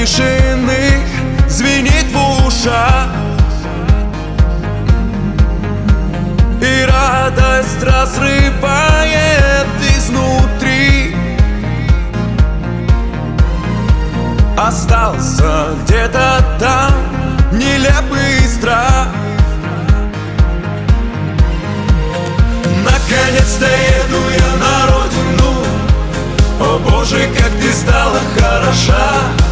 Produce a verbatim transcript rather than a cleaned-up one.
тишины звенит в ушах, и радость разрывает изнутри. Остался где-то там нелепый страх. Наконец-то еду я на родину. О Боже, как ты стала хороша.